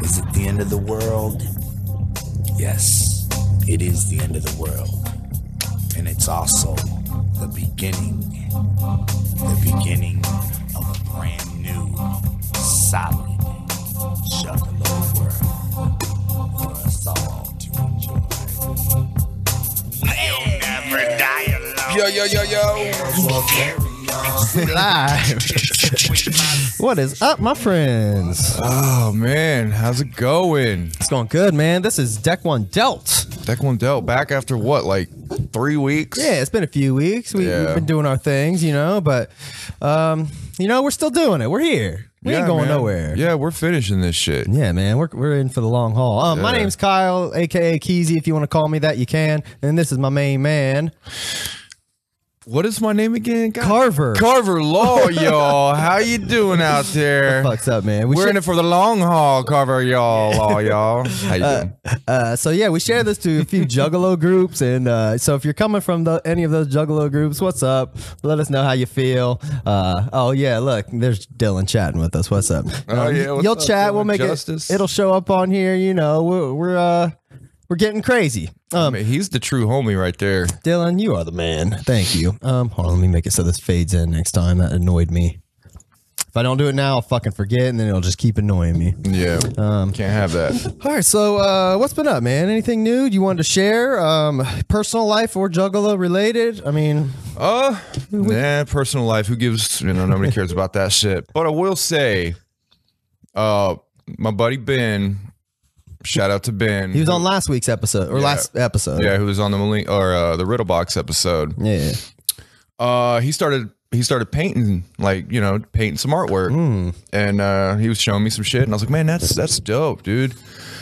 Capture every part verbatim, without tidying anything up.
Is it the end of the world? Yes, it is the end of the world. And it's also the beginning, the beginning of a brand new, solid Juggalo world for us all to enjoy. We'll never die alone. Yo, yo, yo, yo. Live. What is up, my friends? Oh, man. How's it going? It's going good, man. This is Deck One Dealt. Deck One Dealt back after what, like three weeks? Yeah, it's been a few weeks. We, Yeah. We've been doing our things, you know, but, um, you know, we're still doing it. We're here. We Yeah, ain't going man. nowhere. Yeah, we're finishing this shit. Yeah, man, we're, we're in for the long haul. Um, My Yeah. name's Kyle, a k a. Keezy. If you want to call me that, you can. And this is my main man, What is my name again? God. Carver. Carver Law, y'all. How you doing out there? Fucks up, man. We We're should- in it for the long haul, Carver, y'all. Law, y'all. How you doing? Uh, so yeah, we share this to a few Juggalo groups, and uh, so if you're coming from the, any of those Juggalo groups, what's up? Let us know how you feel. Uh, oh yeah, look, there's Dylan chatting with us. What's up? Oh, yeah, what's you'll up, chat. Dylan We'll make Justice? it. It'll show up on here. You know, we're we're uh, we're getting crazy. I Um, mean, he's the true homie right there. Dylan, you are the man. Thank you. Um, hold on, let me make it so this fades in next time. That annoyed me. If I don't do it now, I'll fucking forget, and then it'll just keep annoying me. Yeah. Um, Can't have that. All right, so uh, what's been up, man? Anything new you wanted to share? Um, personal life or Juggalo related? I mean, Uh, nah, personal life. Who gives, you know, nobody cares about that shit. But I will say, uh, my buddy Ben, shout out to Ben. he was on last week's episode or Yeah. last episode. Yeah, who was on the Malin- or uh, the Riddle Box episode. yeah. Uh, he started he started painting, like, you know, painting some artwork, Hmm. and uh, he was showing me some shit, and I was like, man, that's that's dope, dude.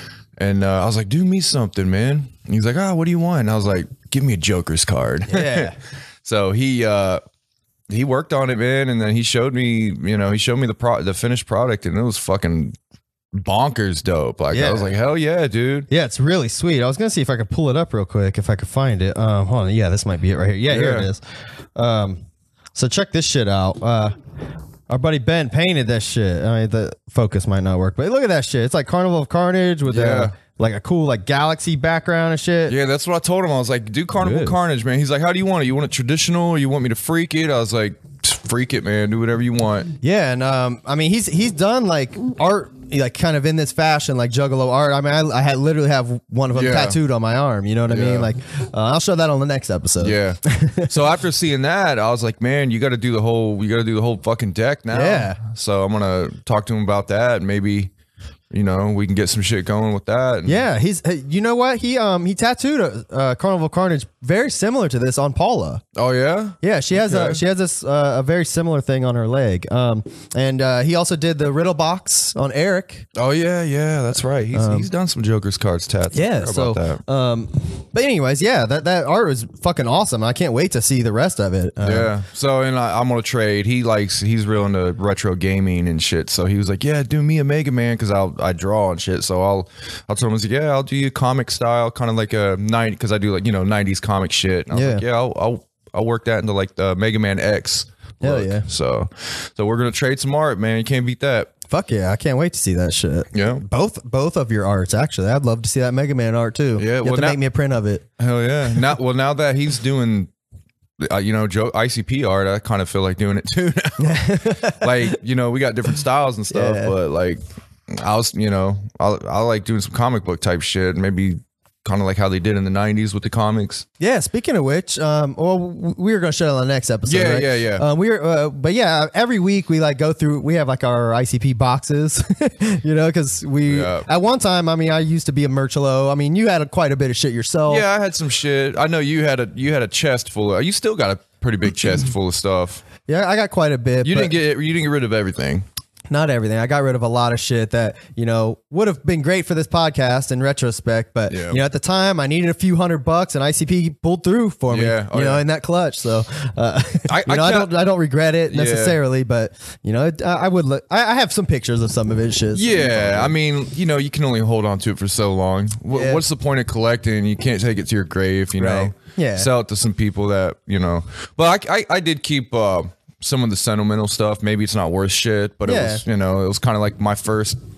And uh, I was like, do me something, man. And he's like, oh, what do you want? And I was like, give me a Joker's card. Yeah. So he uh, he worked on it, man, and then he showed me, you know, he showed me the pro- the finished product, and it was fucking bonkers dope. Like, Yeah. I was like, hell yeah, dude. Yeah, it's really sweet. I was gonna see if I could pull it up real quick, if I could find it. Um, hold on. Yeah, this might be it right here. Yeah, here it Yeah. is. Um, so check this shit out. Uh, our buddy Ben painted that shit. I mean, the focus might not work, but look at that shit. It's like Carnival of Carnage with Yeah. a, like a cool like galaxy background and shit. Yeah, that's what I told him. I was like, do Carnival Good. Carnage, man. He's like, how do you want it? You want it traditional or you want me to freak it? I was like, freak it, man. Do whatever you want. Yeah, and um, I mean, he's he's done like art, like kind of in this fashion, like Juggalo art. I mean, I, I had literally have one of them Yeah. tattooed on my arm. You know what I Yeah. mean? Like, uh, I'll show that on the next episode. Yeah. So after seeing that, I was like, man, you got to do the whole, you got to do the whole fucking deck now. Yeah. So I'm going to talk to him about that. And maybe, you know, we can get some shit going with that. And Yeah, he's. hey, You know what? He um he tattooed a uh, Carnival Carnage very similar to this on Paula. Oh, yeah? Yeah, she has a Okay. she has this uh, a very similar thing on her leg. Um, and uh, he also did the Riddle Box on Eric. Oh, yeah, yeah. That's right. He's, he's done some Joker's cards tats. I Yeah, forgot so about that. um, but anyways, yeah, that that art was fucking awesome. I can't wait to see the rest of it. Uh, Yeah. So, and I, I'm gonna trade. He likes. He's real into retro gaming and shit. So he was like, "Yeah, do me a Mega Man because I'll I draw and shit." So I'll I'll tell him, I was like, "Yeah, I'll do you comic style, kind of like a night because I do like you know nineties comic shit." And I was Yeah. like, "Yeah, I'll, I'll I'll work that into like the Mega Man X." Hell look." yeah. So so we're gonna trade some art, man. You can't beat that. Fuck yeah, I can't wait to see that shit. Yeah. Both both of your arts, actually. I'd love to see that Mega Man art too. Yeah, You have well, to now- make me a print of it. Hell yeah. Now, well, now that he's doing, uh, you know, Joe, I C P art, I kind of feel like doing it too now. Like, you know, we got different styles and stuff, Yeah. but like, I was, you know, I I like doing some comic book type shit, maybe kind of like how they did in the nineties with the comics. Yeah, speaking of which, um, well, we were going to show it on the next episode. Yeah, right? yeah, yeah. Um, we were, uh, but yeah, every week we like go through. We have like our I C P boxes, you know, because we Yeah. at one time. I mean, I used to be a Merchalo. I mean, you had a, quite a bit of shit yourself. Yeah, I had some shit. I know you had a you had a chest full of. You still got a pretty big chest full of stuff. yeah, I got quite a bit. You but didn't get you didn't get rid of everything. not everything. I got rid of a lot of shit that you know would have been great for this podcast in retrospect. But Yeah. you know, at the time, I needed a few hundred bucks, and I C P pulled through for me. Yeah. Oh, you know, yeah. in that clutch. So, uh, I- you know, I I, can't- don't, I don't regret it Yeah. necessarily, but you know, it, I, I would. Look, I, I have some pictures of some of it. Shit. Yeah, I mean, you know, you can only hold on to it for so long. Wh- Yeah. What's the point of collecting? You can't take it to your grave, you know. Right. Yeah. Sell it to some people that you know. But I, I, I did keep uh, some of the sentimental stuff. Maybe it's not worth shit, but Yeah. it was, you know, it was kind of like my first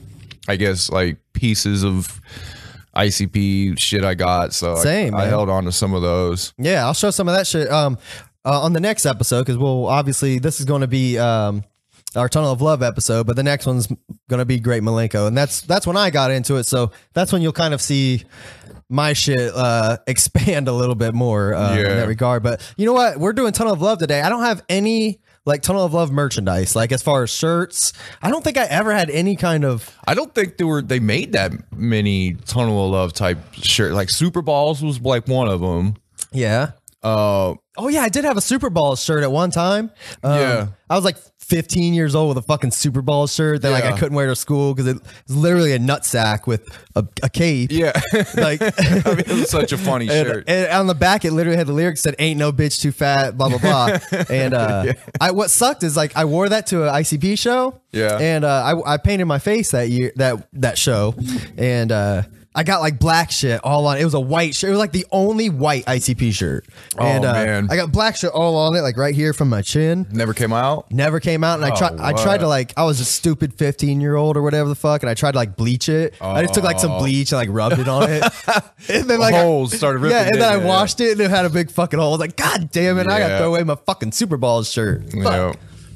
I guess like pieces of I C P shit I got. So Same, I, I man. held on to some of those. Yeah, I'll show some of that shit um, uh, on the next episode because we'll obviously this is going to be um, our Tunnel of Love episode, but the next one's going to be Great Milenko, and that's that's when I got into it. So that's when you'll kind of see my shit uh, expand a little bit more uh, in Yeah. that regard. But you know what? We're doing Tunnel of Love today. I don't have any like Tunnel of Love merchandise, like as far as shirts. I don't think I ever had any kind of. I don't think they were they made that many Tunnel of Love type shirt. Like Super Balls was like one of them. Yeah. Uh, Oh yeah, I did have a Super Bowl shirt at one time. Um, Yeah. I was like fifteen years old with a fucking Super Bowl shirt that like I Yeah. couldn't wear to school because it was literally a nutsack with a, a cape. yeah, Like, I mean, it was such a funny and, shirt. and on the back it literally had the lyrics that said "Ain't no bitch too fat," blah blah blah. And uh, I what sucked is like I wore that to an I C P show. Yeah. And uh, I I painted my face that year that that show, and uh, I got like black shit all on. It was a white shirt. It was like the only white I C P shirt. Oh, and uh, man. I got black shit all on it, like right here from my chin. Never came out. Never came out, and I Oh, tried. I tried to like. I was a stupid fifteen year old or whatever the fuck, and I tried to like bleach it. I just took like some bleach and like rubbed it on it, and then like I- Holes started ripping. yeah, and then I didn't it? washed it and it had a big fucking hole. I was like, God damn it! I got to Yeah. throw away my fucking Super Balls shirt. Fuck. Yeah.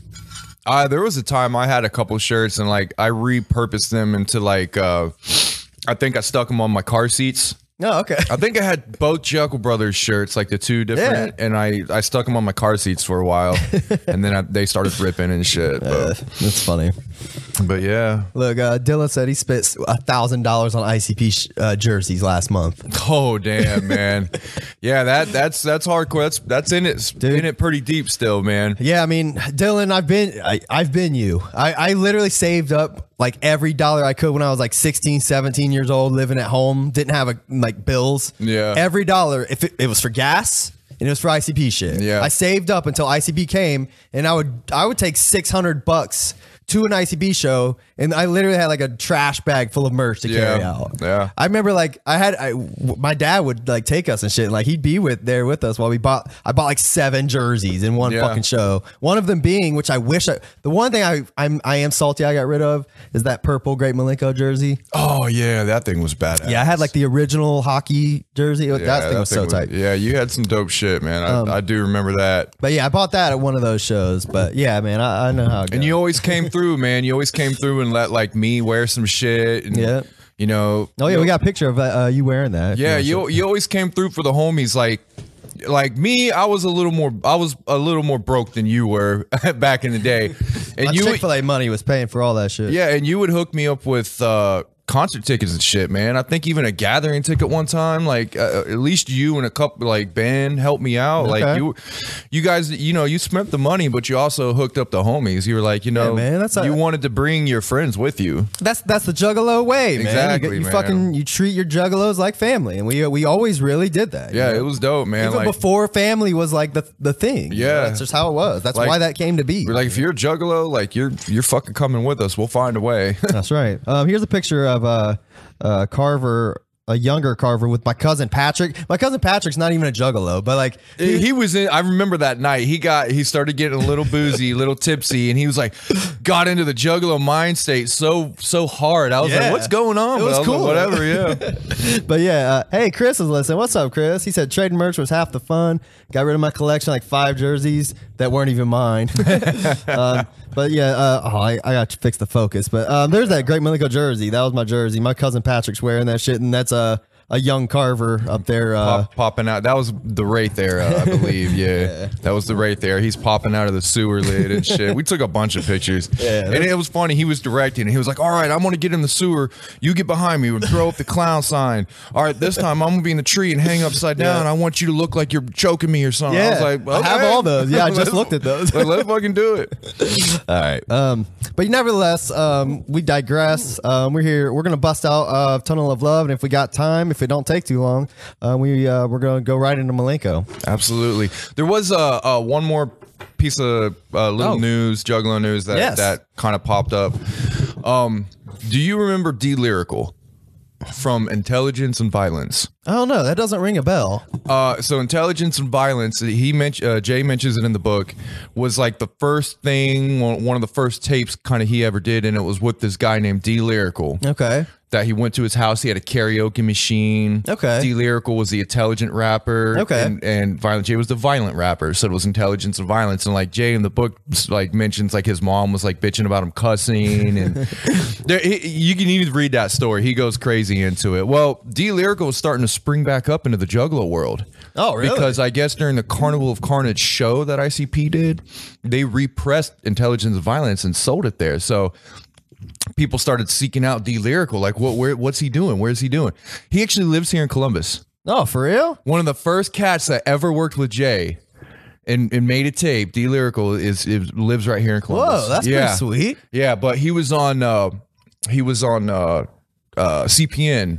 Uh, there was a time I had a couple shirts and like I repurposed them into like uh, I think I stuck them on my car seats. Oh, okay. I think I had both Chuckle Brothers shirts, like the two different, and I, I stuck them on my car seats for a while, and then I, they started ripping and shit. But, That's funny. but yeah, Look, uh, Dylan said he spent a thousand dollars on I C P sh- uh, jerseys last month. oh damn, man, yeah, that that's that's hardcore. That's that's in it, Dude. in it pretty deep still, man. Yeah, I mean, Dylan, I've been, I, I've been you. I, I literally saved up like every dollar I could when I was like sixteen, seventeen years old, living at home, didn't have a, like bills. Yeah. Every dollar, if it, it was for gas and it was for I C P shit. Yeah. I saved up until I C P came, and I would, I would take six hundred bucks to an I C P show, and I literally had like a trash bag full of merch to carry Yeah. out. Yeah. I remember like I had I, w- my dad would like take us and shit. And, like he'd be with there with us while we bought. I bought like seven jerseys in one Yeah. fucking show. One of them being, which I wish I. The one thing I I'm I am salty I got rid of is that purple Great Milenko jersey. Oh yeah, that thing was badass. Yeah, I had like the original hockey jersey. Yeah, that thing was so tight. Um, Yeah, you had some dope shit, man. I, I do remember that. But yeah, I bought that at one of those shows. But yeah, man, I, I know how. It goes. And you always came through, man. You always came through and let like me wear some shit. And, Yeah. You know. Oh yeah, we got a picture of uh, you wearing that. if Yeah, want to you you always came through for the homies. Like, like me, I was a little more. I was a little more broke than you were back in the day. And My you, Chick-fil-A money was paying for all that shit. yeah, and you would hook me up with uh, concert tickets and shit, man. I think even a gathering ticket one time. Like uh, at least you and a couple like Ben helped me out. Okay. Like you, you guys, you know, you spent the money, but you also hooked up the homies. You were like, you know, man, that's a- you wanted to bring your friends with you. That's that's the Juggalo way, man. Exactly, you, you man. fucking you treat your Juggalos like family, and we we always really did that. you Yeah, know? it was dope, man. even like, before family was like the the thing. you know? Yeah. that's just how it was. That's Like- why that came to be. we're like, if you're a juggalo, like you're you're fucking coming with us. We'll find a way. That's right. Um, here's a picture of uh, uh, Carver, a younger Carver, with my cousin Patrick. My cousin Patrick's not even a Juggalo, but like he, he was in. I remember that night. He got. He started getting a little boozy, a little tipsy, and he was like, got into the juggalo mind state so so hard. I was Yeah. like, what's going on? It was But I like, cool. Whatever. Yeah. But yeah, uh, hey, Chris is listening. What's up, Chris? He said trading merch was half the fun. Got rid of my collection, like five jerseys that weren't even mine. um, but yeah, uh, oh, I, I got to fix the focus. But um, there's that Great Milenko jersey. That was my jersey. My cousin Patrick's wearing that shit, and that's a a young Carver up there. Uh, Pop, popping out. That was the Wraith era, I believe. Yeah. That was the Wraith era. He's popping out of the sewer lid and shit. We took a bunch of pictures. Yeah. And it was funny. He was directing. And he was like, all right, I'm going to get in the sewer. You get behind me and throw up the clown sign. All right, this time I'm going to be in the tree and hang upside down. Yeah. I want you to look like you're choking me or something. I was Yeah. like, I have okay. all those. Yeah, I just Let's- looked at those. Like, let's fucking do it. All right. Um, but nevertheless, um, we digress. Um, we're here. We're gonna bust out uh, Tunnel of Love, and if we got time, if it don't take too long, uh, we uh, we're gonna go right into Milenko. Absolutely. There was uh, uh, one more piece of uh, little Oh. news, Juggalo news that Yes. that kind of popped up. Um, do you remember D Lyrical? from Intelligence and Violence. I don't know. That doesn't ring a bell. Uh, so Intelligence and Violence, he mentioned, uh, Jay mentions it in the book, was like the first thing, one one of the first tapes kind of he ever did, and it was with this guy named D Lyrical. Okay. That he went to his house. He had a karaoke machine. Okay. D Lyrical was the intelligent rapper. Okay. And, and Violent J was the violent rapper. So it was Intelligence and Violence. And like Jay in the book like mentions like his mom was like bitching about him cussing, and there, he, you can even read that story. He goes crazy into it. Well, D Lyrical was starting to spring back up into the Juggalo world. Oh, really? Because I guess during the Carnival of Carnage show that I C P did, they repressed Intelligence and Violence and sold it there. So people started seeking out D Lyrical, like what, where, what's he doing? Where's he doing? He actually lives here in Columbus. Oh, for real? One of the first cats that ever worked with Jay and, and made a tape. D Lyrical is, is lives right here in Columbus. Whoa, that's yeah. pretty sweet. Yeah, but he was on uh, he was on uh, uh, C P N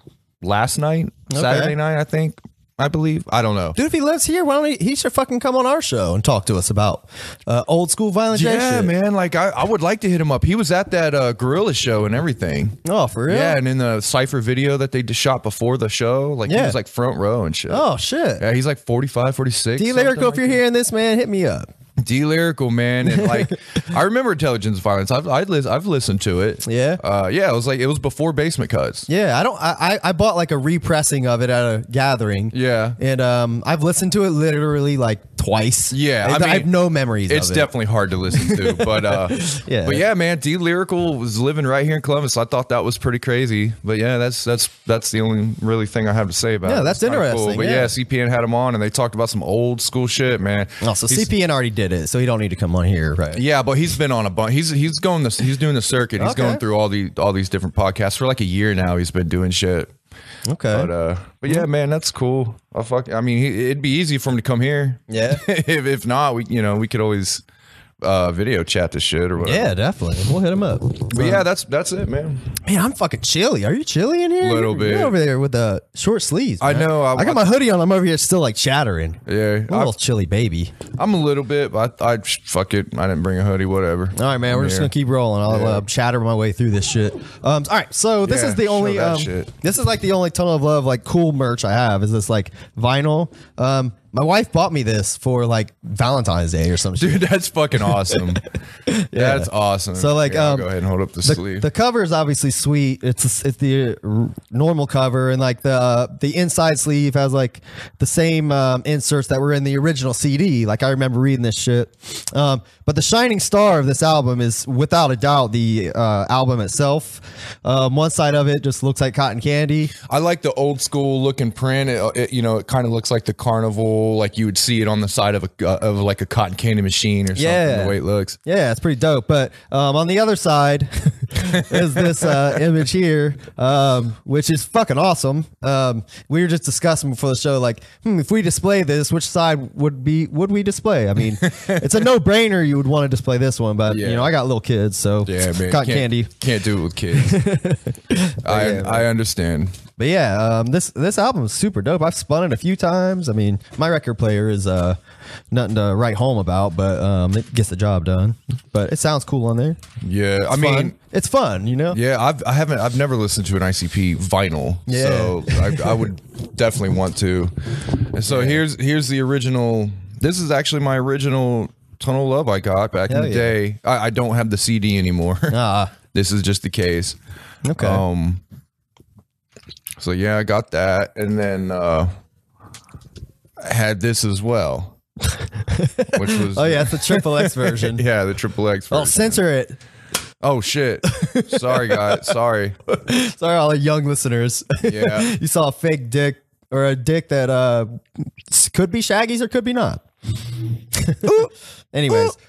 last night, Okay. Saturday night, I think. I believe. I don't know. Dude, if he lives here, why don't he, he should fucking come on our show and talk to us about uh, old school Violent J Yeah, shit. man. Like I, I would like to hit him up. He was at that uh, Gorilla show and everything. Oh, for real? Yeah, and in the Cypher video that they just shot before the show, like he Yeah. was like front row and shit. Oh, shit. Yeah, he's like forty-five, forty-six. D Lyrical, if you're hearing this, man, hit me up. D Lyrical, man, and like I remember Intelligence Violence. I've I'd lis- I've listened to it. Yeah? uh, yeah. It was like it was before Basement Cuts. Yeah, I don't. I I I bought like a repressing of it at a gathering. Yeah. and um, I've listened to it literally like twice. Yeah, I And I, mean, have no memories. It's of it. definitely hard to listen to, but uh, Yeah. but yeah, man, D Lyrical was living right here in Columbus. So I thought that was pretty crazy. But yeah, that's that's that's the only really thing I have to say about it. Yeah, that's It's kinda interesting, But yeah. yeah. C P N had him on, and they talked about some old school shit, man. Oh, so He's- C P N already did it, so he don't need to come on here, right? Yeah, but he's been on a bunch. He's he's going this. He's doing the circuit. He's Okay. going through all the all these different podcasts for like a year now. He's been doing shit. Okay. But uh, but yeah, man, that's cool. I fuck. I mean, he, it'd be easy for him to come here. Yeah. if if not, we you know we could always uh video chat this shit or whatever. Yeah, definitely. We'll hit him up. But yeah, that's that's it, man. Man, I'm fucking chilly. Are you chilly in here? Little You're- bit. You're over there with the short sleeves. I man. know, I- I, got my hoodie on. I'm over here still like chattering. Yeah, I'm a little I, chilly baby. I'm a little bit, but I, I fuck it. I didn't bring a hoodie. Whatever. All right, man. We're I'm just here. gonna keep rolling. I'll Yeah. uh, chatter my way through this shit. Um, all right, so this Yeah, is the show only. that Um, shit. this is like the only ton of love, like cool merch I have. Is this like vinyl? Um, my wife bought me this for like Valentine's Day or some shit. Dude, that's fucking awesome. That's awesome. So, like, Here, I'll um, go ahead and hold up the, The, sleeve. the cover is obviously sweet. It's it's the uh, normal cover, and like the uh, the inside sleeve has like the same um, inserts that were in the original C D. Like I remember reading this shit. Um, but the shining star of this album is without a doubt the uh, album itself. Um, one side of it just looks like cotton candy. I like the old school looking print. It, it, you know, it kind of looks like the carnival, like you would see it on the side of a uh, of like a cotton candy machine or something. Yeah. The way it looks. Yeah, it's pretty dope. But um, on the other side is this uh, image here, um, which is fucking awesome. Um, we were just discussing before the show, like, hmm, if we display this, which side would be would we display? I mean, it's a no brainer. You would want to display this one, but Yeah. you know, I got little kids, so Yeah, man. cotton can't, candy. Can't do it with kids. I yeah, I understand. But yeah, um, this this album is super dope. I've spun it a few times. I mean, my record player is uh, nothing to write home about, but um, it gets the job done. But it sounds cool on there. Yeah, I It's mean. fun. It's fun, you know. Yeah, I've I haven't I've never listened to an I C P vinyl, Yeah. so I, I would definitely want to. And so here's here's the original. This is actually my original Tunnel Love I got back Hell in the yeah. day. I, I don't have the C D anymore. Ah, This is just the case. okay. Um. So yeah, I got that, and then uh, I had this as well, which was Oh yeah, it's the triple X version. yeah, the triple X. Oh, version. censor it. Oh shit! Sorry, guys. Sorry. Sorry, all the young listeners. Yeah. You saw a fake dick or a dick that uh could be Shaggy's or could be not. Anyways.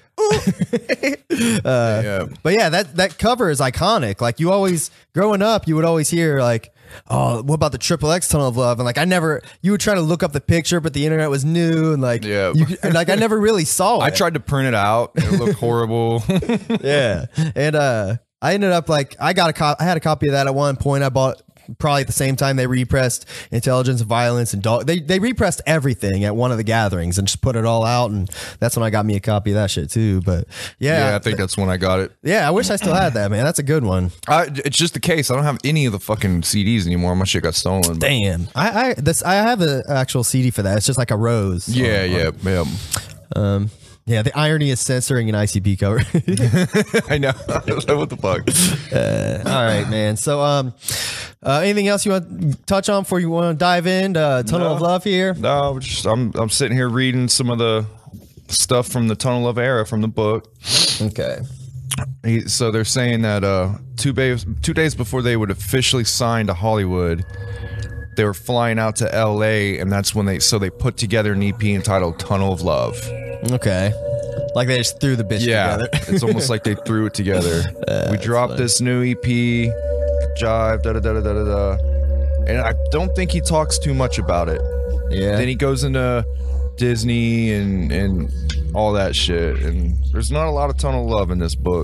yeah. But yeah, that that cover is iconic. Like you always growing up, you would always hear like, "Oh, what about the Triple X Tunnel of Love?" And like I never, you would try to look up the picture, but the internet was new, and like, Yeah. you, and like I never really saw it. I tried to print it out. It looked horrible. yeah, and uh, I ended up like I got a cop. I had a copy of that at one point. I bought probably at the same time they repressed Intelligence, Violence, and Dog. They they repressed everything at one of the gatherings and just put it all out, and that's when I got me a copy of that shit too. But yeah, Yeah, I think that's when I got it. yeah, I wish I still had that, man. That's a good one. I, it's just the case. I don't have any of the fucking C Ds anymore. My shit got stolen. Damn, I I this I have an actual C D for that. It's just like a rose. Yeah, on- yeah, yeah. Um, yeah, the irony is censoring an I C P cover. I know. What the fuck? All right, man. So, um, uh, anything else you want to touch on before you want to dive in? Uh, Tunnel No. of Love here. No, just, I'm I'm sitting here reading some of the stuff from the Tunnel of Era from the book. Okay. He, so they're saying that uh, two days two days before they would officially sign to Hollywood, they were flying out to L A, and that's when they so they put together an E P entitled Tunnel of Love. Okay. Like they just threw the bitch Yeah, together. it's almost like they threw it together. we dropped funny. this new E P, Jive, da da da da da da da, and I don't think he talks too much about it. Yeah. Then he goes into Disney and and all that shit, and there's not a lot of Tunnel of Love in this book,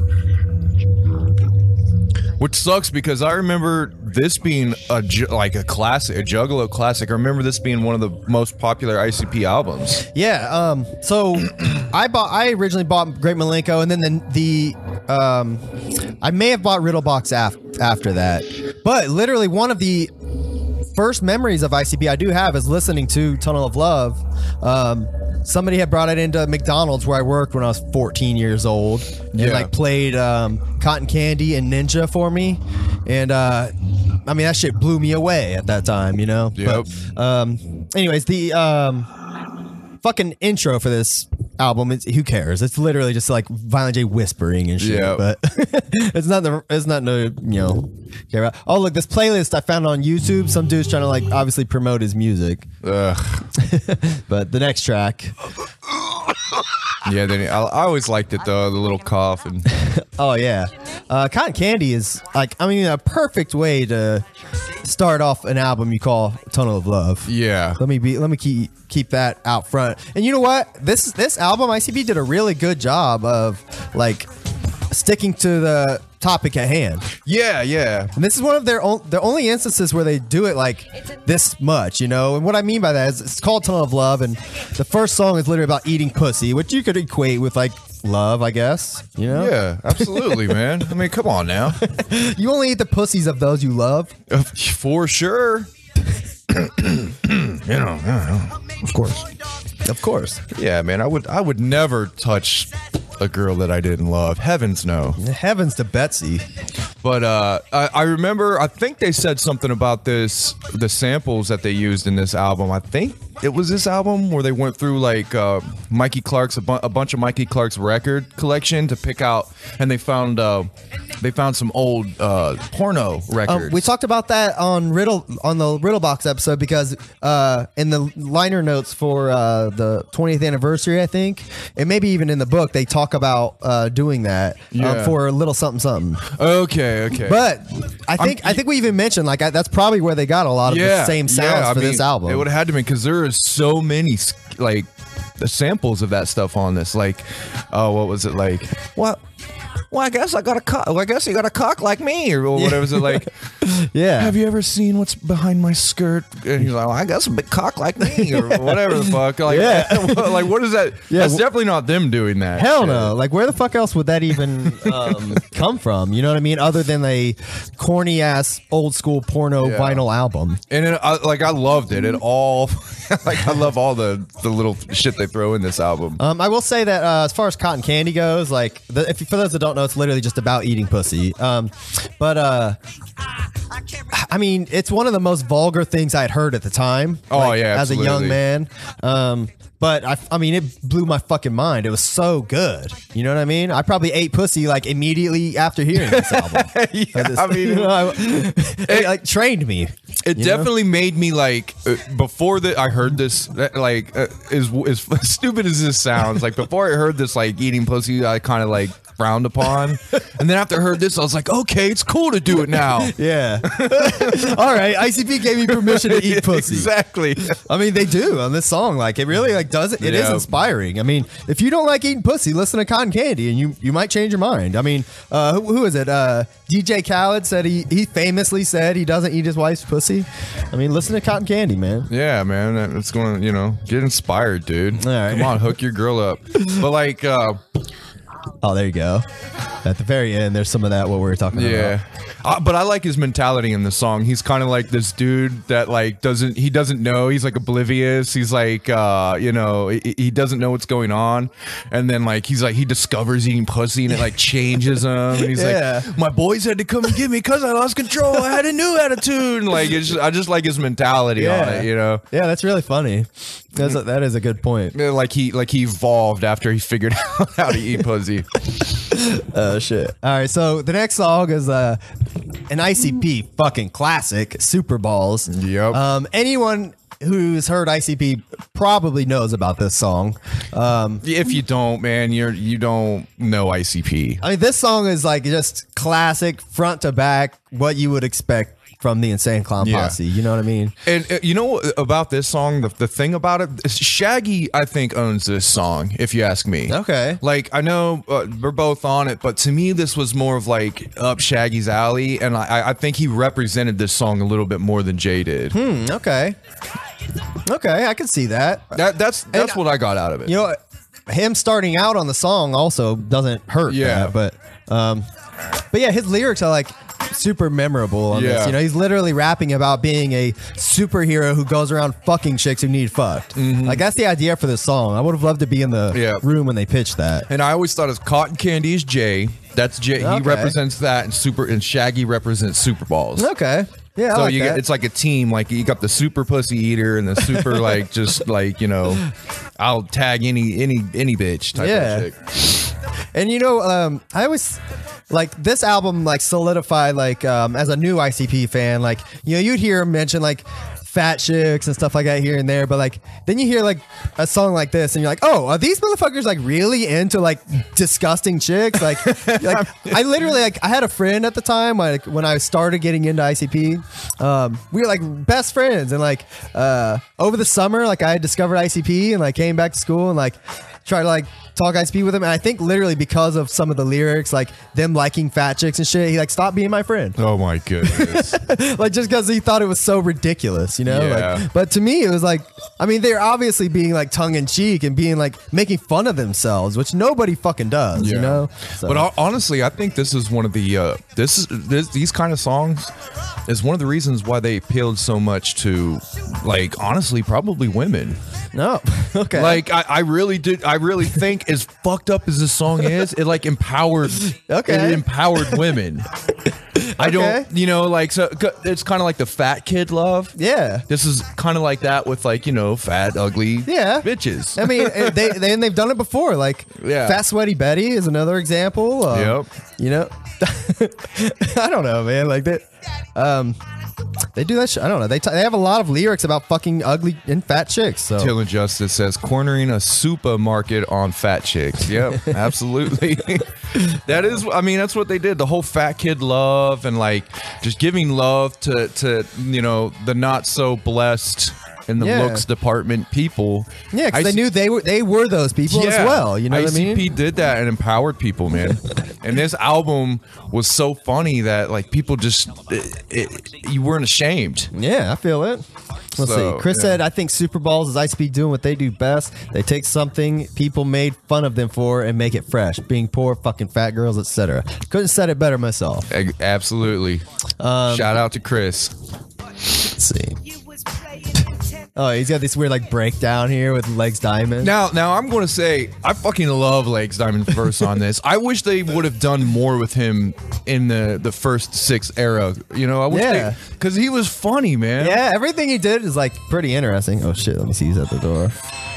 which sucks because I remember this being a ju- like a classic, a Juggalo classic. I remember this being one of the most popular I C P albums. Yeah. Um. So, I bought. I originally bought Great Milenko, and then the, the um, I may have bought Riddlebox af- after that. But literally, one of the first memories of I C P I do have is listening to Tunnel of Love. Um, somebody had brought it into McDonald's where I worked when I was fourteen years old, and Yeah. like played um, Cotton Candy and Ninja for me, and uh, I mean that shit blew me away at that time, you know. Yep. But, um. Anyways, the um, fucking intro for this album is who cares? It's literally just like Violent J whispering and shit. Yeah. But it's not the it's not no you know care about. Oh look, this playlist I found on YouTube. Some dude's trying to like obviously promote his music. Ugh. But the next track, Yeah, then I, I always liked it though, the little cough and oh yeah, uh, Cotton Candy is like I mean a perfect way to start off an album you call Tunnel of Love. yeah. Let me be. Let me keep keep that out front. And you know what? This this album, I C P did a really good job of like sticking to the topic at hand. Yeah, yeah. And this is one of their on, the only instances where they do it like this much, you know. And what I mean by that is it's called Tunnel of Love, and the first song is literally about eating pussy, which you could equate with like love, I guess. You know. Yeah, absolutely, man. I mean, come on now. You only eat the pussies of those you love. Uh, For sure. you know, yeah, of course. Of course. Yeah, man. I would I would never touch a girl that I didn't love. Heavens no. Heavens to Betsy. But uh, I, I remember, I think they said something about this, the samples that they used in this album. I think it was this album where they went through like uh, Mikey Clark's, a, bu- a bunch of Mikey Clark's record collection to pick out, and they found uh, they found some old uh, porno records. Um, we talked about that on Riddle on the Riddlebox episode because uh, in the liner notes for uh, the twentieth anniversary, I think, and maybe even in the book, they talk about uh, doing that Yeah. um, for a little something something. Okay, okay. But I think I think we even mentioned like I, that's probably where they got a lot of the same sounds yeah, I for mean, this album. It would have had to be because there is so many like the samples of that stuff on this. Like, oh, what was it like? What? Well, I guess I got a cock. Well, I guess you got a cock like me, or whatever. Is it like? yeah. Have you ever seen what's behind my skirt? And he's like, well, I guess a big cock like me, or whatever the fuck. Like, Yeah. like what is that? Yeah, That's wh- definitely not them doing that. Hell shit. no! Like, where the fuck else would that even um, come from? You know what I mean? Other than a corny ass old school porno Yeah. vinyl album. And it, I, like I loved it. It all like I love all the the little shit they throw in this album. Um, I will say that uh, as far as Cotton Candy goes, like the, if for those that don't know, it's literally just about eating pussy. Um, but uh, I mean, it's one of the most vulgar things I'd heard at the time. Oh, like, yeah, as a young absolutely. man. Um, but I, I mean, it blew my fucking mind. It was so good. You know what I mean? I probably ate pussy like immediately after hearing this album. Yeah, This- I mean, you know, I- it like trained me. It you know? definitely made me like uh, before that I heard this uh, like uh, as, as stupid as this sounds, like before I heard this like eating pussy, I kind of like frowned upon. And then after I heard this, I was like, okay, it's cool to do it now. Yeah. All right. I C P gave me permission to eat pussy. Exactly. I mean, they do on this song. Like, it really like does it. It is Yeah. inspiring. I mean, if you don't like eating pussy, listen to Cotton Candy, and you you might change your mind. I mean, uh, who, who is it? Uh, D J Khaled said he he famously said he doesn't eat his wife's pussy. I mean, listen to Cotton Candy, man. Yeah, man. It's going to, you know, get inspired, dude. All right. Come on, hook your girl up. But like, uh, Oh, there you go. At the very end, there's some of that what we were talking yeah. about. Uh, but I like his mentality in the song. He's kind of like this dude that like doesn't he doesn't know. He's like oblivious. He's like uh, you know he, he doesn't know what's going on. And then like he's like he discovers eating pussy and it like changes him. And he's Yeah. like, my boys had to come and get me because I lost control. I had a new attitude. And like it's just, I just like his mentality on Yeah. it. You know. Yeah, that's really funny. That's a, that is a good point. Yeah, Like he like he evolved after he figured out how to eat pussy. Oh shit! All right, so the next song is uh, an I C P fucking classic, Super Balls. Yep. Um, anyone who's heard I C P probably knows about this song. Um, If you don't, man, you're you don't know I C P. I mean, this song is like just classic, front to back, what you would expect from the Insane Clown Yeah. Posse. You know what I mean? And uh, you know what about this song? The, the thing about it, is Shaggy, I think, owns this song. If you ask me, Okay. Like I know uh, we're both on it, but to me, this was more of like up Shaggy's alley, and I, I think he represented this song a little bit more than Jay did. Hmm, okay. Okay, I can see that. That that's that's And- what I got out of it. You know, him starting out on the song also doesn't hurt. Yeah. that, but um, but yeah, his lyrics are like super memorable on Yeah. this. You know, he's literally rapping about being a superhero who goes around fucking chicks who need fucked. Like that's the idea for this song. I would have loved to be in the Mm-hmm. Yeah. room when they pitched that. And I always thought as Cotton Candy is Jay. That's Jay. He Okay. represents that, and super and Shaggy represents Super Balls. Okay. Yeah, I So like you that. get it's like a team. Like you got the super pussy eater and the super like just like you know, I'll tag any any any bitch type Yeah. of chick. And you know, um, I always like this album like solidified like um, as a new I C P fan, like you know you'd hear him mention like fat chicks and stuff like that here and there, but like then you hear like a song like this and you're like, oh, are these motherfuckers like really into like disgusting chicks? Like, like I literally like I had a friend at the time like when I started getting into I C P, um, we were like best friends, and like uh, over the summer like I had discovered I C P and like came back to school and like try to like talk I C P with him, and I think literally because of some of the lyrics, like them liking fat chicks and shit, he like stopped being my friend. Oh my goodness. Like just because he thought it was so ridiculous, you know. Yeah. Like, but to me, it was like, I mean, they're obviously being like tongue in cheek and being like making fun of themselves, which nobody fucking does, you Yeah. know. So- But hon- honestly, I think this is one of the uh, this is this, these kind of songs is one of the reasons why they appealed so much to like honestly probably women. no, okay, Like I, I really did. I really think as fucked up as this song is, it like empowered. Okay. It empowered women. I Okay. don't, you know, like so. It's kind of like the fat kid love. yeah. This is kind of like that with like you know fat ugly Yeah. bitches. I mean, it- they, they and they've done it before. Like, Yeah. Fat Sweaty Betty is another example. Um, Yep. You know, I don't know, man. Like that, um, they do that. Sh- I don't know. They t- they have a lot of lyrics about fucking ugly and fat chicks. So Till and Justice says cornering a supermarket on fat chicks. Yep, absolutely. That is, I mean, that's what they did. The whole fat kid love and like just giving love to to you know the not so blessed in the Yeah. looks department people. yeah, because they I- knew they were they were those people as well. You know what I mean? I C P did that and empowered people, man. And this album was so funny that like people just it, it, you weren't ashamed. Yeah, I feel it. Let's So, see. Chris yeah. said, I think Super Balls is I C P doing what they do best. They take something people made fun of them for and make it fresh. Being poor, fucking fat girls, et cetera. Couldn't have said it better myself. Ag- Absolutely. Um, Shout out to Chris. Let's see. Oh, he's got this weird like breakdown here with Legs Diamond. Now, now I'm going to say I fucking love Legs Diamond's verse on this. I wish they would have done more with him in the the first six era. You know, I wish Yeah. because he was funny, man. Yeah, everything he did is like pretty interesting. Oh shit, let me see. He's at the door.